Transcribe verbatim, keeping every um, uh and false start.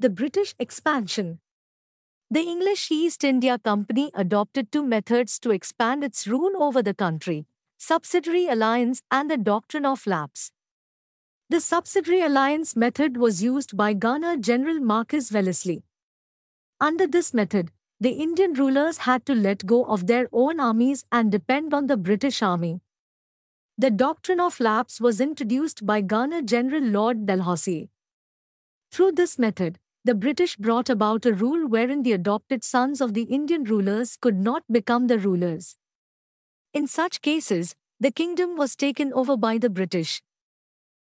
The British expansion. The English East India Company adopted two methods to expand its rule over the country: subsidiary alliance and the doctrine of lapse. The subsidiary alliance method was used by Governor General Marquis Wellesley. Under this method, the Indian rulers had to let go of their own armies and depend on the British Army. The doctrine of lapse was introduced by Governor General Lord Dalhousie. Through this method, the British brought about a rule wherein the adopted sons of the Indian rulers could not become the rulers. In such cases, the kingdom was taken over by the British.